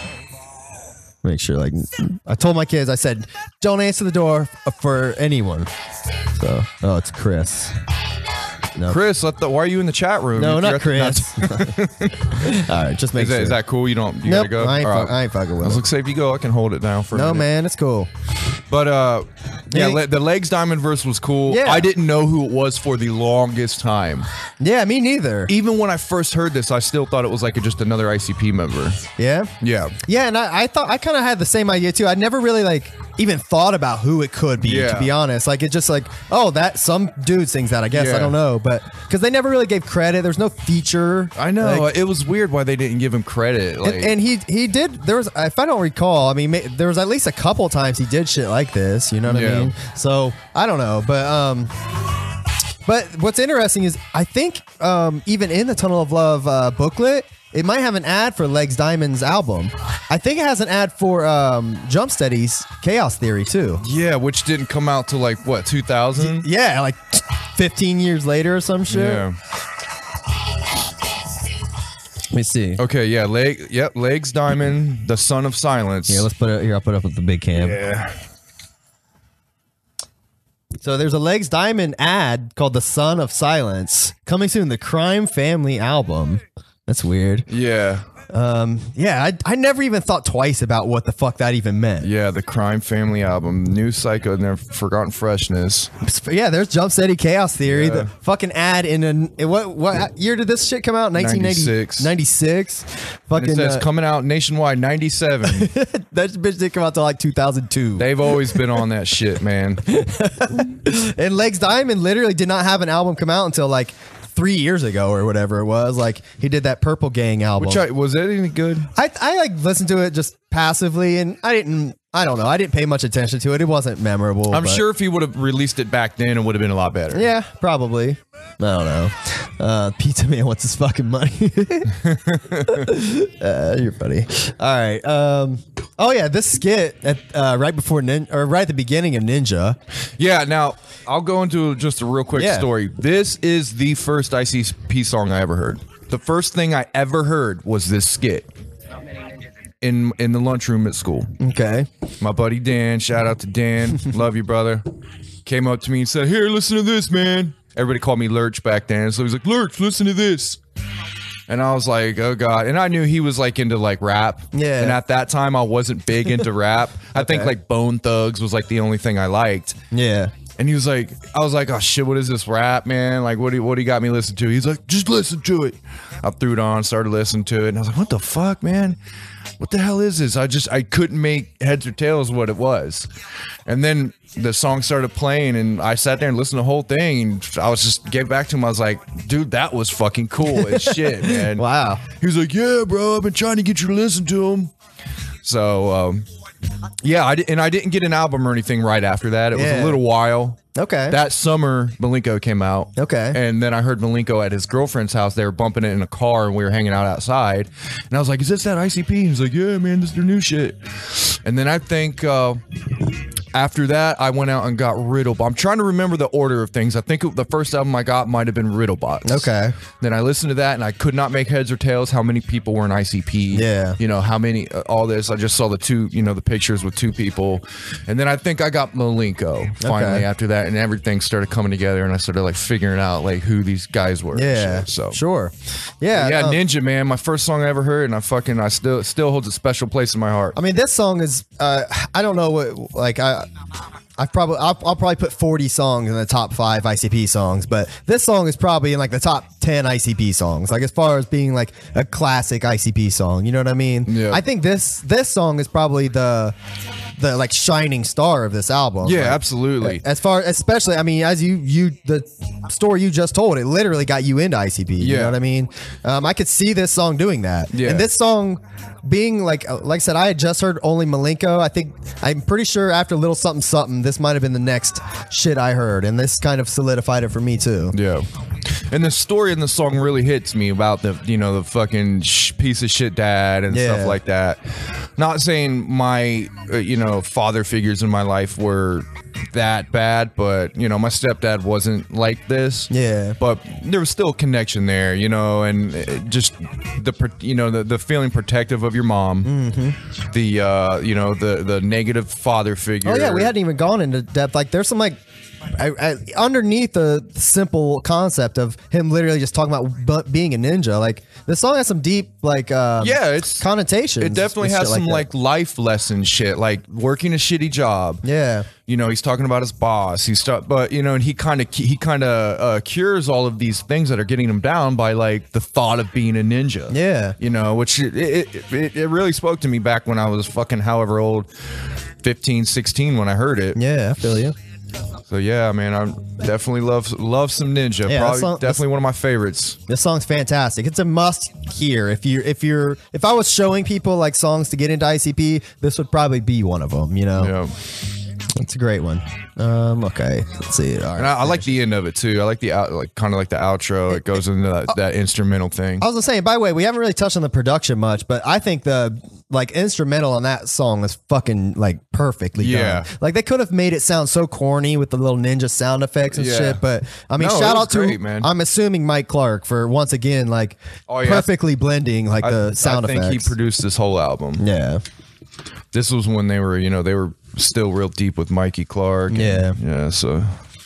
Make sure, like, I told my kids, I said, don't answer the door f- for anyone. So, oh, it's Chris. No, Chris, let the, why are you in the chat room? no, You're not at the- Chris. All right, just make Is that, sure. is that cool? You don't. You Nope, gotta go. I ain't All fuck- I ain't fucking with I was it. like, say if you go, I can hold it down for. a No, minute. man, it's cool. But uh, yeah, Yeah. le- the Legs Diamond verse was cool. Yeah. I didn't know who it was for the longest time. Yeah, me neither. Even when I first heard this, I still thought it was like a, just another I C P member. Yeah. Yeah. Yeah, and I, I thought I kind of had the same idea too. I never really like even thought about who it could be. Yeah. To be honest, like it's just like, oh, that some dude sings that. I guess Yeah. I don't know, but because they never really gave credit. There's no feature. I know. Like, it was weird why they didn't give him credit. Like, and, and he he did. There was, if I don't recall, I mean, ma- there was at least a couple times he did shit like this. You know what Yeah. I mean? So I don't know, but um. But what's interesting is I think um, even in the Tunnel of Love uh, booklet, it might have an ad for Legs Diamond's album. I think it has an ad for um, Jump Steady's Chaos Theory too. yeah, which didn't come out till like what two thousand? Yeah, like fifteen years later or some shit. Yeah. Let me see. Okay. Yeah. Leg. Yep. Legs Diamond, the Son of Silence. Here, let's put it here. I'll put it up with the big cam. Yeah. So there's a Legs Diamond ad called "The Son of Silence" coming soon. The Crime Family album. That's weird. Yeah. Um, yeah, I, I never even thought twice about what the fuck that even meant. Yeah. The Crime Family album, New Psycho, and their Forgotten Freshness. Yeah, there's Jump Steady Chaos Theory. Yeah. The fucking ad in an in what what year did this shit come out? nineteen ninety-six. ninety-six And Fucking it says uh, coming out nationwide ninety-seven. that bitch didn't come out till like two thousand two. They've always been on that shit, man. And Legs Diamond literally did not have an album come out until like three years ago or whatever it was. Like he did that Purple Gang album. Which I, was that any good? I I like listened to it just passively, and I didn't. I don't know. I didn't pay much attention to it. It wasn't memorable. I'm but- sure if he would have released it back then, it would have been a lot better. Yeah, probably. I don't know. Uh, Pizza Man wants his fucking money. uh, you're funny. All right. Um, oh yeah, this skit at uh, right before nin- or right at the beginning of Ninja. Yeah, now I'll go into just a real quick Yeah. story. This is the first I C P song I ever heard. The first thing I ever heard was this skit in in the lunchroom at school. Okay. My buddy Dan, shout out to Dan, love you, brother, came up to me and said, "Here, listen to this, man." Everybody called me Lurch back then, so he's like, "Lurch, listen to this." And I was like, "Oh God!" And I knew he was like into like rap. Yeah. And at that time, I wasn't big into rap. I think Okay. like Bone Thugs was like the only thing I liked. Yeah. And he was like, I was like, "Oh shit, what is this rap, man? Like, what do you, what do you got me listen to?" He's like, "Just listen to it." I threw it on, started listening to it, and I was like, "What the fuck, man? What the hell is this?" I just I couldn't make heads or tails what it was. And then the song started playing, and I sat there and listened to the whole thing. And I was just gave back to him. I was like, "Dude, that was fucking cool as shit, man." Wow. He was like, "Yeah, bro, I've been trying to get you to listen to him." So, um, yeah, I di- and I didn't get an album or anything right after that. It was Yeah. a little while. Okay. That summer, Malenko came out. Okay. And then I heard Malenko at his girlfriend's house. They were bumping it in a car, and we were hanging out outside. And I was like, "Is this that I C P?" He was like, "Yeah, man, this is their new shit." And then I think uh, after that, I went out and got Riddlebot. I'm trying to remember the order of things. I think the first album I got might have been Riddlebots. Okay. Then I listened to that, and I could not make heads or tails how many people were in I C P. Yeah. You know, how many, uh, all this. I just saw the two, you know, the pictures with two people. And then I think I got Malenko finally Okay. after that, and everything started coming together, and I started like figuring out like who these guys were. and Yeah. shit. So sure. Yeah. yeah, um, Ninja, man, my first song I ever heard, and I fucking, I still, still holds a special place in my heart. I mean, this song is. Uh, I don't know what. Like I. I probably I'll, I'll probably put forty songs in the top five I C P songs, but this song is probably in like the top ten I C P songs. Like as far as being like a classic I C P song, you know what I mean? Yeah. I think this this song is probably the the like shining star of this album. Yeah, Like, absolutely. As far, especially, I mean, as you you the story you just told, it literally got you into I C P. You Yeah. know what I mean? Um, I could see this song doing that. Yeah. And this song being like, like I said, I had just heard only Malenko. I think I'm pretty sure after Little Something Something, this might have been the next shit I heard, and this kind of solidified it for me too. Yeah. And the story in the song really hits me about the, you know, the fucking sh- piece of shit dad and Yeah. stuff like that. Not saying my, uh, you know, father figures in my life were that bad, but, you know, my stepdad wasn't like this. Yeah. But there was still a connection there, you know, and uh, just the, pro- you know, the, the feeling protective of your mom, mm-hmm. the, uh, you know, the, the negative father figure. Oh yeah, we hadn't even gone into depth. Like, there's some like I, I, underneath the simple concept of him literally just talking about bu- being a ninja, like the song has some deep like um, Yeah, it's connotations. It definitely and has shit some that. like life lesson shit, like working a shitty job. Yeah. You know, he's talking about his boss. He's st- but you know, and he kind of he kind of uh, cures all of these things that are getting him down by like the thought of being a ninja. Yeah. You know, which it it, it, it really spoke to me back when I was fucking however old, fifteen, sixteen when I heard it. Yeah, I feel you. So yeah, man, I definitely love love some Ninja. Yeah, Probably song- definitely one of my favorites. This song's fantastic. It's a must hear. If you if you're if I was showing people like songs to get into I C P, this would probably be one of them. You know, Yeah. it's a great one. Um, okay, let's see. All right. And I, I like the end of it too. I like the out, like kind of like the outro. It goes into that, that instrumental thing. I was gonna say, by the way, we haven't really touched on the production much, but I think the like instrumental on that song is fucking like perfectly Yeah. done. Like they could have made it sound so corny with the little ninja sound effects and Yeah. shit, but I mean, No, shout it was out to great, man. I'm assuming Mike Clark for once again like Oh, yeah. perfectly blending like the I, sound I think effects. he produced this whole album. yeah. This was when they were, you know, they were still real deep with Mikey Clark. and- Yeah. yeah. So.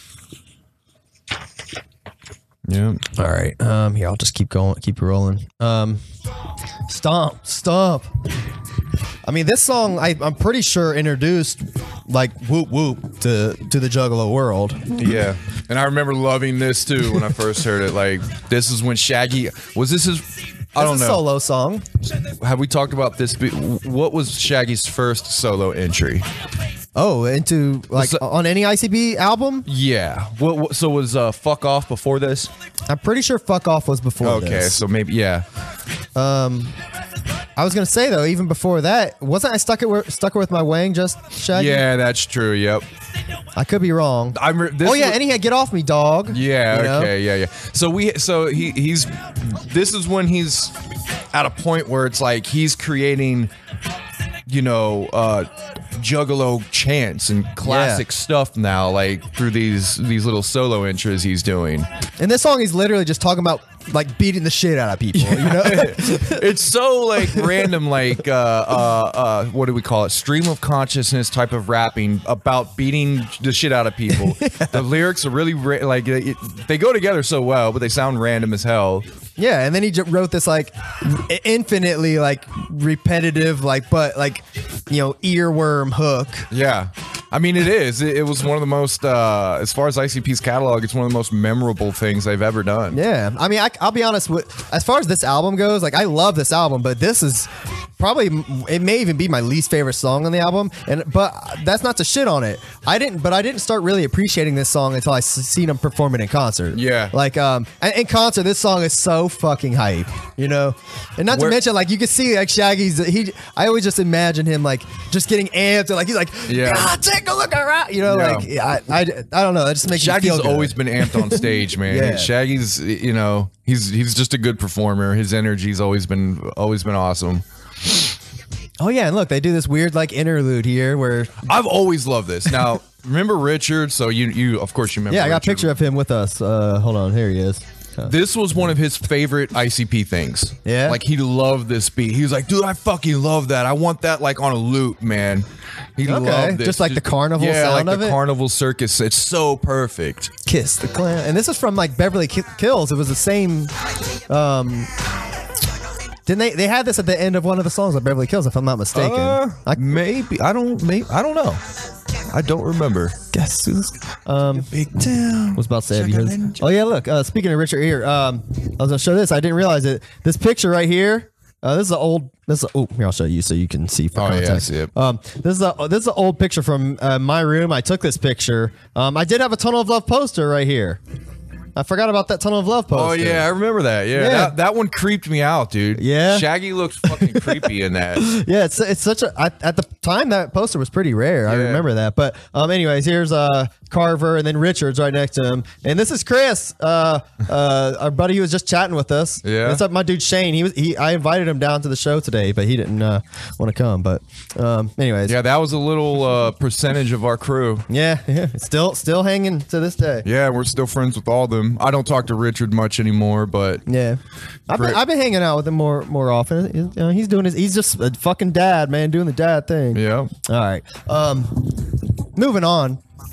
Yeah. All right. Um, here, I'll just keep going, keep rolling. Um, stomp, stomp. I mean, this song, I, I'm pretty sure introduced like whoop whoop to to the Juggalo world. Yeah. And I remember loving this too when I first heard it. Like, this is when Shaggy was this his. I don't It's a know. solo song. Have we talked about this? be- What was Shaggy's first solo entry? Oh, into like So- on any I C B album? Yeah. What, what, so was uh, Fuck Off before this? I'm pretty sure "Fuck Off" was before Okay, this. so maybe yeah. I was gonna say though, even before that, wasn't I stuck it with, stuck it with my wang just Shaggy? Yeah, that's true. Yep. I could be wrong. I'm. re- This Oh yeah, was- and he had "Get Off Me, Dog." Yeah. you know? Okay. Yeah. Yeah. So we. So he. He's. This is when he's at a point where it's like he's creating, you know, uh, Juggalo chants and classic stuff now, like through these these little solo entries he's doing. In this song, he's literally just talking about like beating the shit out of people. You know? It's so like random, like uh, uh, uh, what do we call it? Stream of consciousness type of rapping about beating the shit out of people. Yeah. The lyrics are really ra- like it, they go together so well, but they sound random as hell. Yeah, and then he j- wrote this like infinitely like repetitive, like but like you know earworm hook. Yeah. I mean, it is. It, it was one of the most, uh, as far as I C P's catalog, it's one of the most memorable things they've ever done. Yeah, I mean, I, I'll be honest with as far as this album goes, like I love this album, but this is probably it may even be my least favorite song on the album. And but that's not to shit on it. I didn't, but I didn't start really appreciating this song until I s- seen him perform it in concert. Yeah. like um, and in concert, this song is so fucking hype, you know. And not Where- to mention, like you can see like Shaggy's he. I always just imagine him like just getting amped, and, like he's like, Yeah. "God, take a look around," you know, Yeah. like I, I, I don't know. That just makes me Shaggy's feel good. always been amped on stage, man. Yeah. Shaggy's, you know, he's he's just a good performer. His energy's always been always been awesome. Oh yeah, and look, they do this weird like interlude here where I've always loved this. Now, remember Richard? So you you of course you remember. yeah, I got a Richard. picture of him with us. Uh, hold on, here he is. Uh, This was one of his favorite I C P things. Yeah? Like he loved this beat. He was like, dude, I fucking love that. I want that like on a loop, man. He Okay, loved this. just like the carnival yeah, sound like of the it? carnival circus. It's so perfect. Kiss the Clown, and this is from like Beverly Ki- Kills. It was the same. Um, didn't they? They had this at the end of one of the songs of Beverly Kills, if I'm not mistaken. Uh, I maybe I don't maybe I don't know. I don't remember. guess who's um Big town. was about to say. Have you heard? Oh yeah, look. Uh, speaking of Richard here, um, I was gonna show this. I didn't realize it. This picture right here. Uh, this is an old. This is oh here I'll show you so you can see for Oh, yeah, I context. see it. Um, this is a this is an old picture from uh, my room. I took this picture. Um, I did have a Tunnel of Love poster right here. I forgot about that Tunnel of Love poster. Oh yeah, I remember that. Yeah, Yeah. That, that one creeped me out, dude. Yeah? Shaggy looks fucking creepy in that. Yeah, it's it's such a I, at the time that poster was pretty rare. I Yeah. remember that. But um, anyways, here's uh Carver and then Richards right next to him, and this is Chris, uh, uh, our buddy who was just chatting with us. Yeah. That's up my dude Shane. He was he I invited him down to the show today, but he didn't uh, want to come. But um, anyways, Yeah, that was a little uh, percentage of our crew. yeah, yeah, it's still still hanging to this day. Yeah, we're still friends with all of them. I don't talk to Richard much anymore, but Yeah, I've been, Great. I've been hanging out with him more more often. You know, he's doing his. He's just a fucking dad, man, doing the dad thing. yeah. All right. Um, moving on.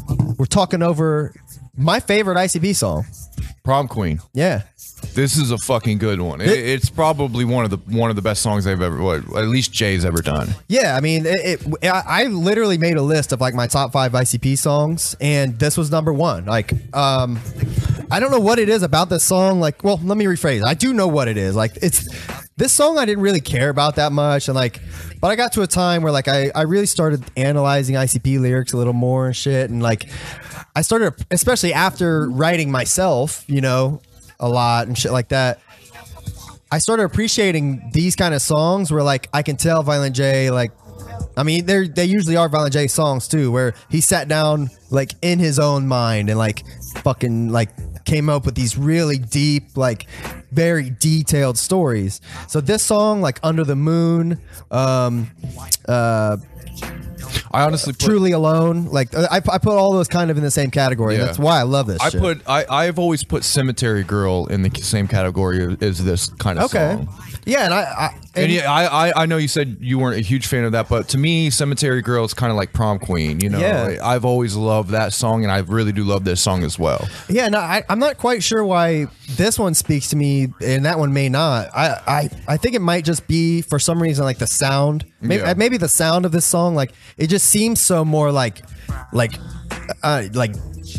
we're talking over my favorite I C P song. Prom Queen. Yeah. This is a fucking good one. It, it's probably one of the one of the best songs they've ever, what, at least Jay's ever done. Yeah, I mean, it, it, I I literally made a list of like my top five I C P songs, and this was number one. Like, um, I don't know what it is about this song. Like, well, let me rephrase. I do know what it is. Like, it's this song I didn't really care about that much, and like, but I got to a time where like I I really started analyzing I C P lyrics a little more and shit, and like, I started, especially after writing myself, you know, a lot and shit like that. I started appreciating these kind of songs where like I can tell Violent J, like, I mean, they they usually are Violent J songs too, where he sat down like in his own mind and like fucking like came up with these really deep, like very detailed stories. So this song, like Under the Moon, um, uh, I honestly put, Truly Alone, like I, I put all those kind of in the same category. Yeah. That's why I love this I shit. put I I've always put Cemetery Girl in the same category as this kind of okay. song. Yeah, and I, I and And yeah, I, I I know you said you weren't a huge fan of that, but to me, Cemetery Girl is kind of like Prom Queen. You know, Yeah. Like, I've always loved that song, and I really do love this song as well. Yeah, no, I, I'm not quite sure why this one speaks to me and that one may not. I, I, I think it might just be for some reason like the sound. Maybe, Yeah. maybe the sound of this song, like it just seems so more like, like, uh, like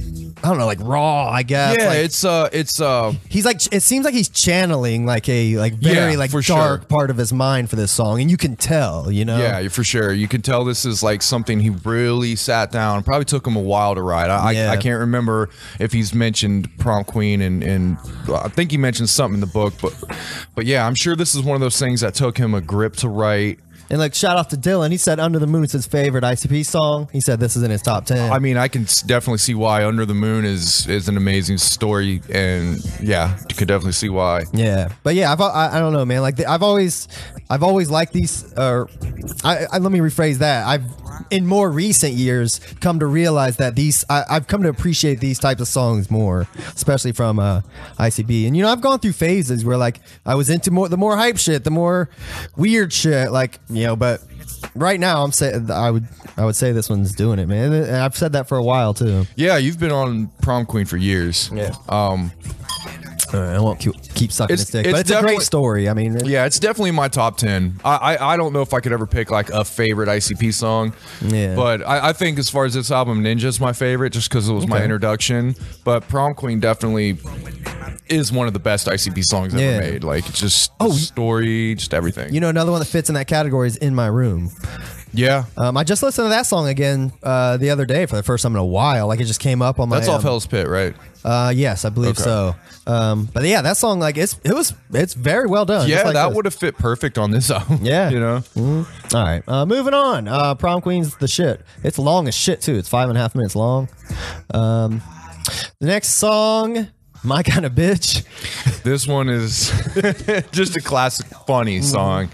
I don't know, like raw. I guess. Yeah, Like, it's uh, it's uh, he's like it seems like he's channeling like a like very Yeah, like for dark sure. part of his mind for this song, and you can tell, you know. yeah, for sure. You can tell this is like something he really sat down. Probably took him a while to write. I Yeah. I, I can't remember if he's mentioned Prom Queen, and and I think he mentioned something in the book, but but yeah, I'm sure this is one of those things that took him a grip to write. And like shout out to Dylan, he said Under the Moon is his favorite I C P song. He said this is in his top ten. I mean, I can s- definitely see why Under the Moon is is an amazing story, and yeah, you could definitely see why. Yeah, but yeah, I've, I I don't know, man. Like the, I've always I've always liked these. Or I, I let me rephrase that. I've in more recent years come to realize that these I, I've come to appreciate these types of songs more, especially from uh, I C B. And you know, I've gone through phases where like I was into more the more hype shit, the more weird shit, like you know. But right now, I'm saying I would I would say this one's doing it, man. And I've said that for a while too. Yeah, you've been on Prom Queen for years. Yeah. Um. All right, I won't keep, keep sucking It's- this dick, it's but it's a great definitely- story. I mean, it- Yeah, it's definitely my top ten. I, I I don't know if I could ever pick like a favorite I C P song. Yeah. But I, I think as far as this album, Ninja's my favorite just because it was my Okay. introduction. But Prom Queen definitely is one of the best I C P songs Yeah. ever made. Like it's just Oh, the y- story, just everything. you know, another one that fits in that category is In My Room. yeah. Um, I just listened to that song again uh, the other day for the first time in a while. Like it just came up on my. That's off um, Hell's Pit, right? Uh, yes, I believe Okay. so. Um, but yeah, that song like it's it was it's very well done. Yeah, just like that this. would have fit perfect on this album. Yeah. You know? All right, uh, moving on. Uh, Prom Queen's the shit. It's long as shit too. It's five and a half minutes long. Um, the next song, My Kind of Bitch. This one is just a classic funny song.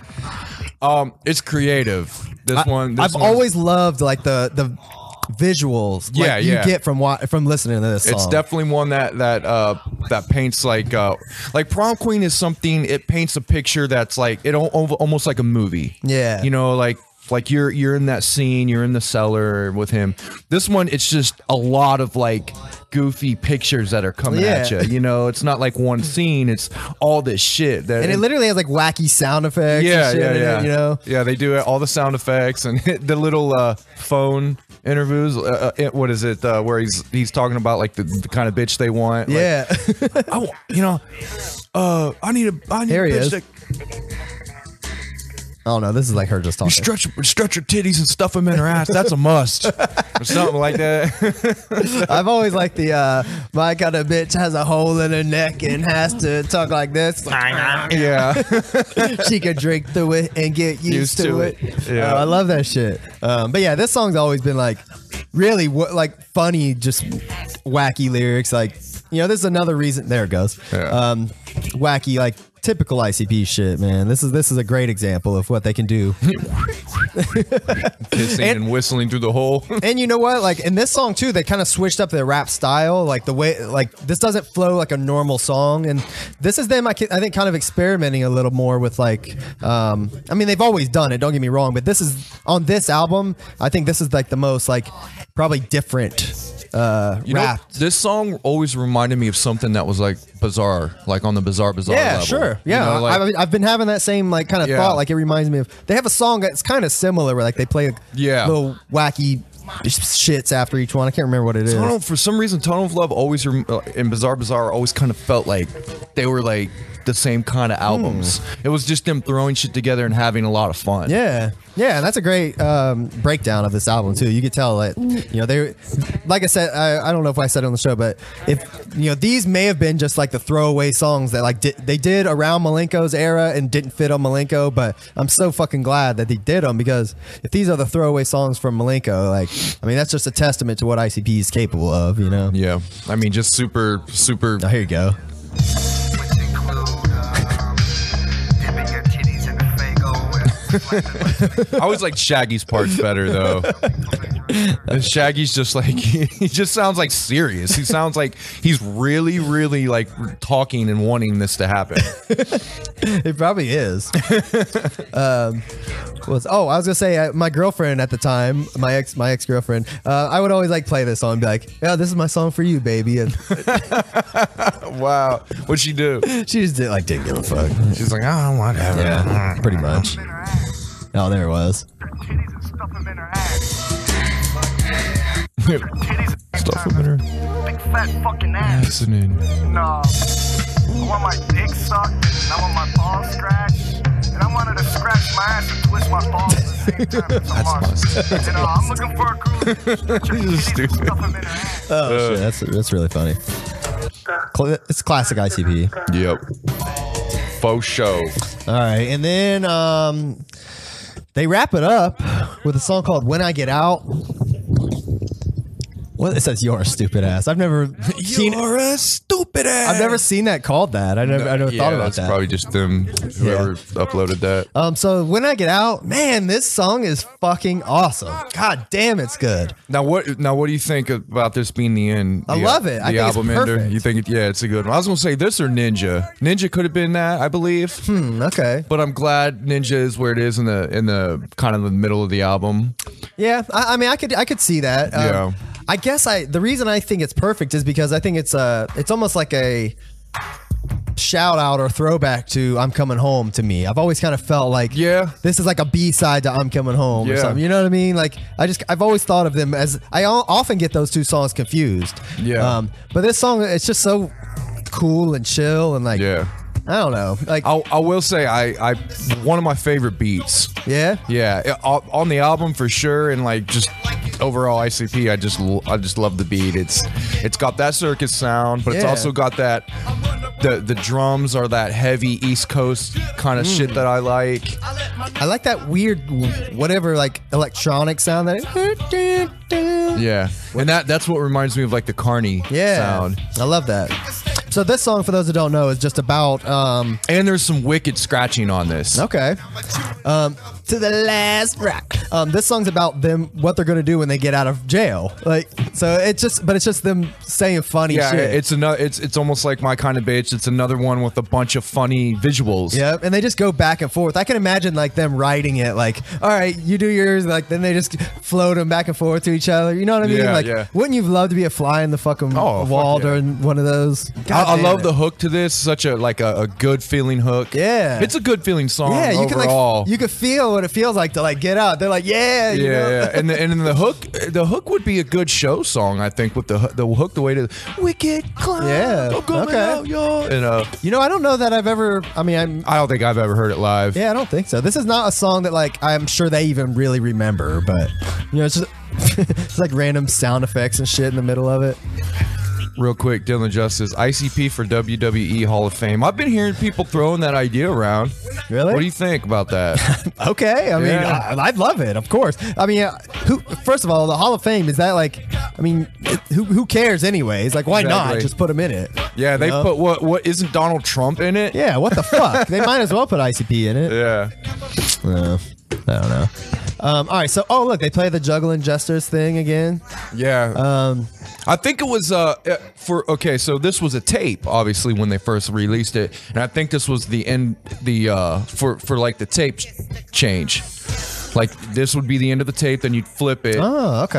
Um, it's creative. This one this I've one's- always loved like the the visuals. Yeah, like, you yeah. get from wa- from listening to this song. It's definitely one that that uh that paints like uh like Prom Queen is something. It paints a picture that's like it al- al- almost like a movie. Yeah. you know, like like you're you're in that scene. You're in the cellar with him. This one, it's just a lot of like goofy pictures that are coming at Yeah. you. You know, it's not like one scene. It's all this shit. That, and it literally has like wacky sound effects. yeah, and shit yeah, in it, yeah. you know. yeah, they do it, all the sound effects and the little uh, phone interviews. Uh, uh, what is it? Uh, where he's he's talking about like the, the kind of bitch they want. Like, Yeah. I want, you know, uh, I need a, I need Here a he bitch is. that Oh no, this is like her just talking. you stretch, stretch her titties and stuff them in her ass. That's a must, or something like that. I've always liked the uh, my kind of bitch has a hole in her neck and has to talk like this. yeah, She could drink through it and get used, Used to, to it. it. Yeah. Uh, I love that shit. Um, but yeah, this song's always been like really w- like funny, just wacky lyrics. Like you know, this is another reason. There it goes. Yeah. Um, wacky like. Typical I C P shit, man. This is this is a great example of what they can do. kissing And- and, whistling through the hole. And you know what? Like in this song too, they kind of switched up their rap style. Like the way, like this doesn't flow like a normal song. And this is them, I, ki- I think, kind of experimenting a little more with like. Um, I mean, they've always done it. Don't get me wrong, but this is on this album. I think this is like the most like probably different uh, You know, rapped. this song always reminded me of something that was like bizarre, like on the bizarre bizarre Yeah, level. sure. Yeah, You know, like- I, I- I've been having that same like kind of Yeah. thought. Like it reminds me of. They have a song that's kind of similar, where like they play Yeah. little wacky shits after each one. I can't remember what it is. I don't know, for some reason, Tunnel of Love always rem- uh, and Bizarre Bizarre always kind of felt like they were like the same kind of albums. It was just them throwing shit together and having a lot of fun. Yeah, yeah, and that's a great um, breakdown of this album too. You could tell that you know they, like I said, I, I don't know if I said it on the show, but if you know these may have been just like the throwaway songs that like di- they did around Malenko's era and didn't fit on Malenko, but I'm so fucking glad that they did them, because if these are the throwaway songs from Malenko, like I mean that's just a testament to what I C P is capable of, you know. Yeah. I mean, just super, super. Oh, here you go. I always like Shaggy's parts better though. And Shaggy's just like he just sounds like serious. He sounds like he's really, really like talking and wanting this to happen. It probably is. um, was oh, I was gonna say uh, my girlfriend at the time, my ex, my ex girlfriend. Uh, I would always like play this song and be like, "Yeah, this is my song for you, baby." And Wow, what'd she do? she just did like didn't give a fuck. She's like, oh, whatever. Yeah, pretty much. Oh, there it was. Stuff up in her. Big fat fucking ass. Listening. No. I want my dick sucked, and I want my balls scratched, and I wanted to scratch my ass and twist my balls at the same time. It's a must. And uh, I'm looking for a girl. This is stupid. Stuff 'em in her ass. Oh shit, that's that's really funny. Cl- It's classic I C P. Yep. Faux show. All right, and then um, they wrap it up with a song called "When I Get Out." Well, it says "You're a stupid ass." I've never seen. You're a stupid ass. I've never seen that called that. I never. I never yeah, thought about that's that. probably just them. Whoever uploaded that. Um. So when I get out, man, this song is fucking awesome. God damn, it's good. Now what? Now what do you think about this being the end? I the, love it. The I think it's album ender. perfect. You think? It, yeah, it's a good one. I was gonna say this or Ninja. Ninja could have been that, I believe. Hmm, okay. But I'm glad Ninja is where it is in the in the kind of the middle of the album. Yeah. I, I mean, I could. I could see that. Um, Yeah. I guess I. The reason I think it's perfect is because I think it's uh It's almost like a shout out or throwback to "I'm Coming Home" to me. I've always kind of felt like Yeah. this is like a B side to "I'm Coming Home" or Yeah. something. You know what I mean? Like I just I've always thought of them as I al- often get those two songs confused. Yeah. Um, but this song, it's just so cool and chill and like Yeah. I don't know. Like I, I will say I I one of my favorite beats. yeah. Yeah, it- on on the album for sure, and like just overall I C P, I just l- I just love the beat. It's it's got that circus sound, but it's Yeah. also got that the the drums are that heavy East Coast kind of Mm. shit that I like. I like that weird whatever like electronic sound that. Yeah, and that that's what reminds me of like the Carney Yeah, sound. I love that. So this song, for those who don't know, is just about um, And there's some wicked scratching on this. okay, um, to the last rock. Um, this song's about them what they're gonna do when they get out of jail. Like so, it's just but it's just them saying funny Yeah, shit. it's another. It's it's almost like My Kind of Bitch. It's another one with a bunch of funny visuals. Yep, and they just go back and forth. I can imagine like them writing it, like, all right, you do yours, like then they just float them back and forth to each other. You know what I mean? Yeah, like, yeah. wouldn't you love to be a fly in the fucking Oh, fuck wall yeah. during one of those? I, I God love damn the it. hook to this. Such a like a, a good feeling hook. Yeah. it's a good feeling song. Yeah, you can overall. like you could feel what it feels like to like get out. They're like, yeah, you yeah, know? yeah, and the, and then the hook, the hook would be a good show song, I think, with the the hook, the way to Wicked Clown. Yeah, I'm coming okay. out, y'all. And uh, You know, I don't know that I've ever. I mean, I'm. I don't think I've ever heard it live. Yeah, I don't think so. This is not a song that like I'm sure they even really remember, but you know, it's just it's like random sound effects and shit in the middle of it. Real quick, Dylan Justice, I C P for W W E Hall of Fame. I've been hearing people throwing that idea around. Really? What do you think about that? Okay, I mean, Yeah. I, I'd love it, of course. I mean, uh, who? First of all, the Hall of Fame is that like? I mean, it, who who cares anyways? Like, why not Exactly. just put them in it? Yeah, they You know? put what? What isn't Donald Trump in it? Yeah, what the fuck? They might as well put I C P in it. Yeah. Uh, I don't know. Um, all right, so oh look, they play the juggling jesters thing again. Yeah. Um, I think it was uh uh, for okay, so this was a tape, obviously, when they first released it, and I think this was the end, the uh for for like the tape ch- change. Like this would be the end of the tape, then you'd flip it, oh, okay.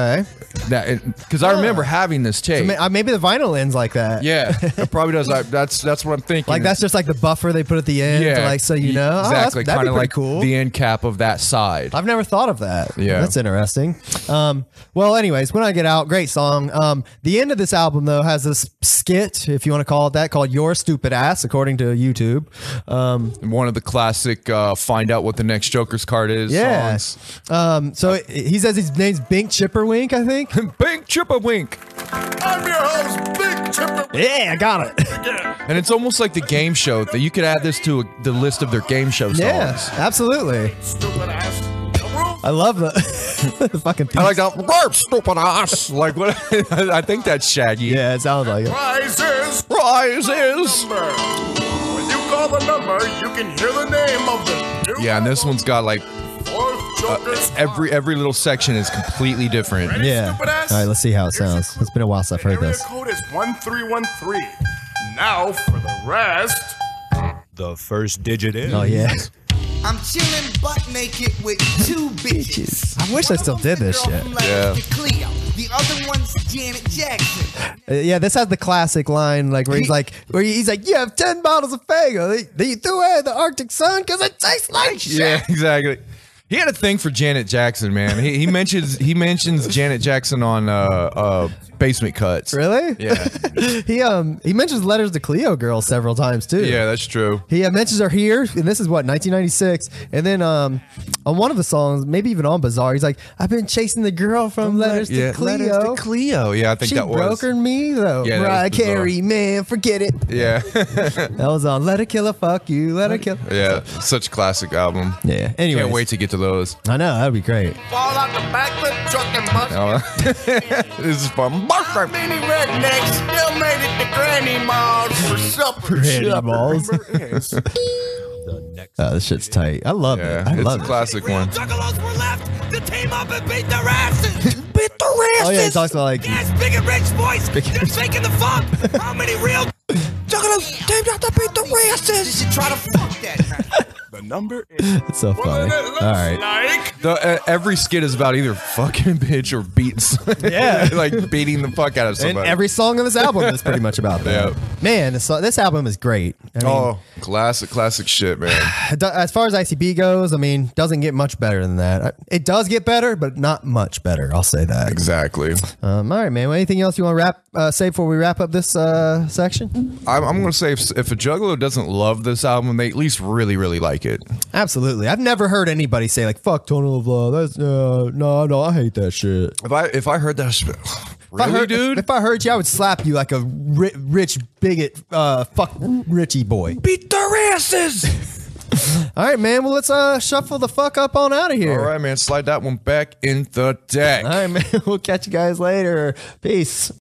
That because I remember having this tape. Ma- uh, Maybe the vinyl ends like that. Yeah, it probably does. I, that's that's what I'm thinking. Like that's just like the buffer they put at the end, to like so you know. Oh, that's- exactly. that'd be Kind of pretty like cool. the end cap of that side. I've never thought of that. Yeah. That's interesting. Um, well, anyways, When I Get Out, great song. Um, the end of this album, though, has this skit, if you want to call it that, called Your Stupid Ass, according to YouTube. Um, One of the classic uh, find out what the next Joker's card is yeah. songs. Um, so he says his name's Bink Chipperwink, I think. Big Chipper Wink. I'm your host, Big Chipper. Yeah, I got it. And it's almost like the game show that you could add this to a, the list of their game show songs. Yeah, absolutely. Stupid ass. I love the, the fucking theme. I like that. "Burp, stupid ass." Like what? I think that's Shaggy. Yeah, it sounds like it. Rises. Rises. Number. When you call the number, you can hear the name of the new Yeah, and this one's got like fourth Joker's every every little section is completely different. Ready, Yeah. stupid ass? All right, let's see how it sounds. It's been a while since I've heard Area this. code is one three one three. Now for the rest. The first digit is. Oh, yeah. I'm chilling butt naked with two bitches. I wish I still did this shit. Yeah. Cleo. The other one's Janet Jackson. Uh, yeah, this has the classic line, like where he's like, where he's like, "You have ten bottles of Fago that that you threw away in the Arctic sun because it tastes like shit." Yeah, exactly. He had a thing for Janet Jackson, man. He, he mentions he mentions Janet Jackson on uh, uh, Basement Cuts. Really? Yeah. he um he mentions Letters to Cleo Girl several times too. Yeah, that's true. He uh, mentions her here, and this is what nineteen ninety-six. And then um on one of the songs, maybe even on Bizarre, he's like, "I've been chasing the girl from Letters to yeah, Cleo. Letters to Cleo. Yeah, I think she that was. brokered me though. Yeah, that was Mariah Bizarre. Carey, man, forget it." Yeah, That was on Let Her Kill Her, Fuck You, Let Her Kill. yeah. Such a classic album. Yeah. Anyway, Can't wait to get to those. I know that'd be great. Fall out the back of the truck and bust. Oh, this is fun. Many rednecks still made it to Granny Ma's for supper. Granny Ma's. Oh, this shit's tight. I love Yeah, it. I it's love a it. classic one. Juggalos were left to team up and beat their asses. beat their asses. Oh yeah, it talks about like Yes, Big and Rich boys. They're faking the funk. How many real Juggalos teamed up to beat their asses? You should try to fuck that. The number is it's so funny. what it looks All right. like. The, uh, every skit is about either fucking a bitch or beating, some- Yeah. like beating the fuck out of And somebody. every song on this album is pretty much about that. Yeah. Man, this, this album is great. I mean, oh, classic, classic shit, man. as far as I C B goes, I mean, doesn't get much better than that. It does get better, but not much better. I'll say that. Exactly. Um, all right, man. Well, anything else you want to wrap uh, say before we wrap up this uh, section? I'm, I'm going to say if, if a juggalo doesn't love this album, they at least really, really like it. Absolutely. I've never heard anybody say like "fuck Tunnel of Love." That's uh, no, no, I hate that shit. If I if I heard that, shit, If really, I heard, dude, If I heard you, I would slap you like a ri- rich bigot. Uh, fuck Richie boy. beat their asses. All right, man. Well, let's uh shuffle the fuck up on out of here. All right, man, slide that one back in the deck. All right, man. We'll catch you guys later. Peace.